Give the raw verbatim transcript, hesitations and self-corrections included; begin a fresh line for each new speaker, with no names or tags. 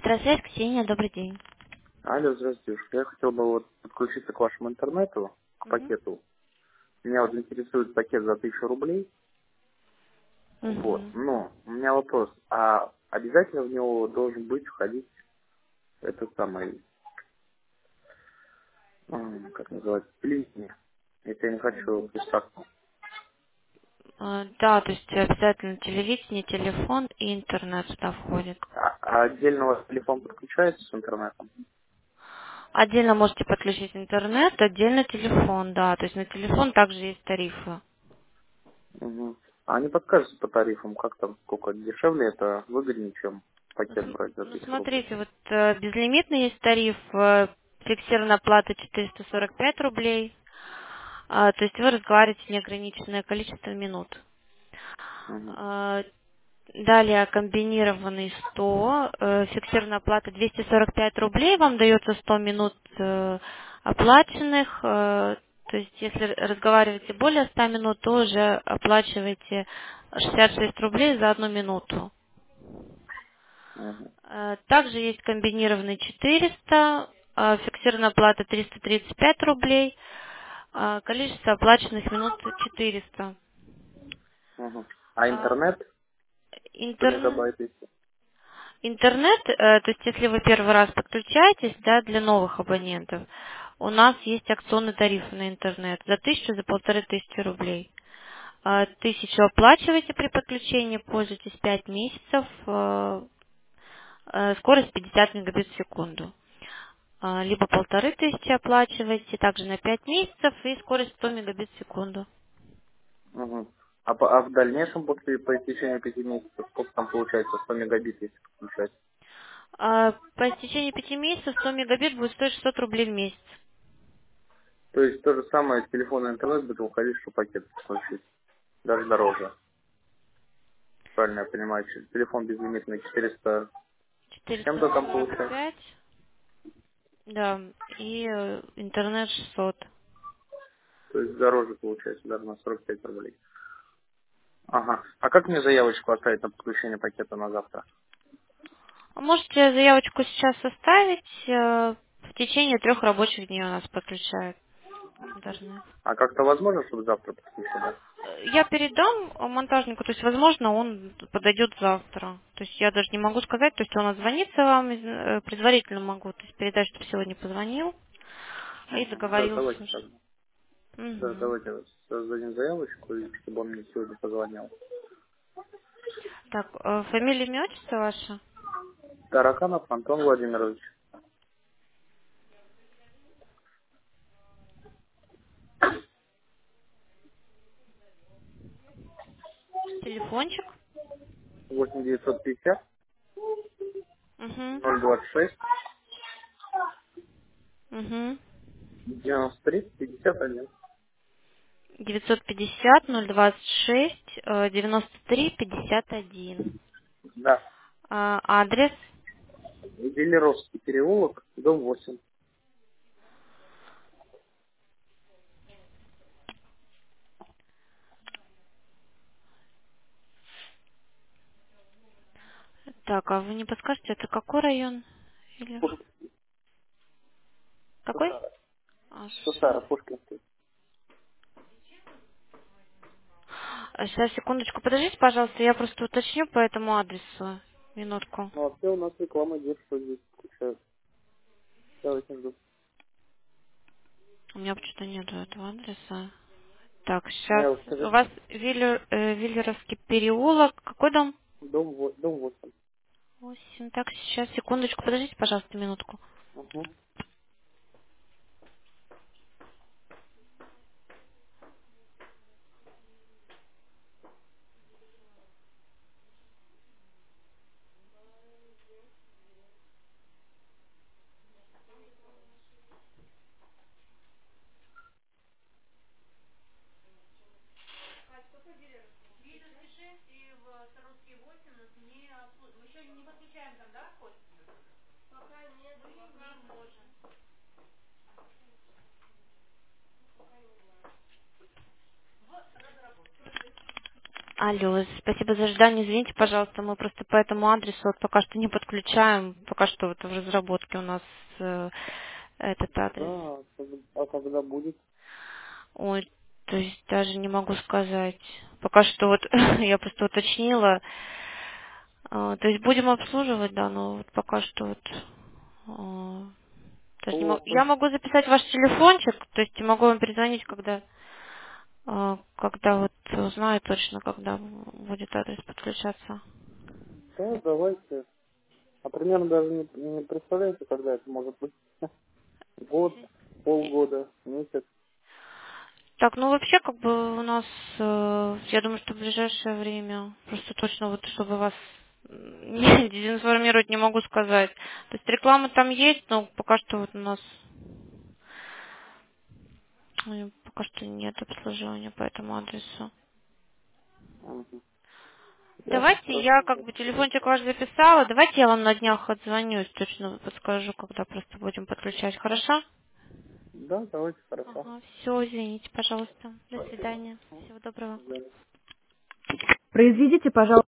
Здравствуйте, Ксения, добрый день.
Алло, здравствуйте. Я хотел бы вот подключиться к вашему интернету, к
Мгм.
пакету. Меня вот интересует пакет за тысячу рублей. Вот.
Мгм.
Но у меня вопрос. А обязательно в него должен быть входить этот самый, м, как называется, линия, если я не хочу приставку.
А, Да, то есть обязательно телевидение, телефон и интернет сюда входит.
А, а отдельно у вас телефон подключается с интернетом?
Отдельно можете подключить интернет, отдельно телефон, да. То есть на телефон также есть тарифы.
Мгм. А не подскажете по тарифам, как там, сколько дешевле это, выгоднее, чем пакет
См-
брать за
Ну,
тысячу рублей?
смотрите, вот э, безлимитный есть тариф, э, фиксированная плата четыреста сорок пять рублей. А, то есть вы разговариваете неограниченное количество минут.
Мгм.
А, Далее комбинированный сто, э, фиксированная оплата двести сорок пять рублей, вам дается сто минут э, оплаченных, э, то есть если разговариваете более ста минут, то уже оплачиваете шестьдесят шесть рублей за одну минуту.
Мгм.
Э, Также есть комбинированный четыреста, э, фиксированная оплата триста тридцать пять рублей, э, количество оплаченных минут четыреста.
Мгм. А
А,
интернет? сто
Интернет.
мегабайт есть.
Интернет, э, то есть если вы первый раз подключаетесь, да, для новых абонентов, у нас есть акционный тариф на интернет за тысячу, за полторы тысячи рублей. А, Тысячу оплачиваете при подключении, пользуетесь пять месяцев, э, э, скорость пятьдесят мегабит в секунду. А, Либо полторы тысячи оплачиваете, также на пять месяцев и скорость сто мегабит в секунду.
Мгм. А, по- а в дальнейшем, после по истечению пяти месяцев, сколько там получается, сто мегабит, если подключать?
А, По истечении пяти месяцев сто мегабит будет стоить шестьсот рублей в месяц.
То есть то же самое, с телефона и интернет будет выходить, что пакет подключить. Даже дороже. Правильно я понимаю, че- телефон безлимитный четыреста с
четыреста
чем-то там
сорок
получается.
пять. Да, и э, интернет шестьсот.
То есть дороже получается, даже на сорок пять рублей. Ага. А как мне заявочку оставить на подключение пакета на завтра?
А можете заявочку сейчас составить. э, В течение трех рабочих дней у нас подключают интернет.
А как-то возможно, чтобы завтра подключили?
Э, Я передам э, монтажнику, то есть, возможно, он подойдет завтра. То есть я даже не могу сказать, то есть он отзвонится вам, из- э, предварительно могу, то есть передать, чтобы сегодня позвонил и
Угу. Да,
договорился
давайте
уже.
так. Да,
Мгм.
давайте создадим заявочку, и чтобы он мне сегодня позвонил.
Так, э, фамилия, имя, отчество ваше?
Тараканов Антон Владимирович.
Телефончик?
восемь девятьсот пятьдесят
Угу.
ноль двадцать шесть
Угу.
девяносто три пятьдесят один.
девятьсот пятьдесят ноль двадцать шесть э, девяносто три пятьдесят один.
Да.
А, адрес.
Велеровский переулок, дом восемь.
Так, а вы не подскажете, это какой район? Или какой?
Шусара.
А,
Шусара,
Шуса-
Пушкинский.
А, Сейчас, секундочку, подождите, пожалуйста, я просто уточню по этому адресу. Минутку.
Ну, а все у нас реклама идет, что здесь включают. Давайте жду.
У меня почему-то нету этого адреса. Так,
Ну,
сейчас.
я вот
У
скажу.
вас Виллер, э, Виллеровский переулок. Какой дом?
Дом, во- дом восемь.
Восемь. Так, сейчас, секундочку, подождите, пожалуйста, минутку.
Угу.
Алло, спасибо за ожидание. Извините, пожалуйста, мы просто по этому адресу вот пока что не подключаем. Пока что вот в разработке у нас э, этот
Да,
адрес.
а когда а когда будет?
Ой, то есть даже не могу сказать. Пока что вот я просто уточнила. А, То есть будем обслуживать, да, но вот пока что вот а, даже не могу. Я
Плохо.
могу записать ваш телефончик, то есть могу вам перезвонить, когда а, когда вот узнаю точно, когда будет адрес подключаться.
Да, давайте. А примерно даже не, не представляете, когда это может быть? Год, полгода, месяц.
Так, ну вообще, как бы у нас, э, я думаю, что в ближайшее время, просто точно вот, чтобы вас м, не дезинформировать, не могу сказать. То есть реклама там есть, но пока что вот у нас ой, пока что нет обслуживания по этому адресу.
Мгм. Ясно,
Давайте я
хорошо.
как бы телефончик ваш записала, давайте я вам на днях отзвонюсь, точно подскажу, когда просто будем подключать, хорошо?
Да, давайте, хорошо.
Ага, все, извините, пожалуйста. До
Спасибо.
свидания. Всего доброго.
До свидания.
Произведите, пожалуйста.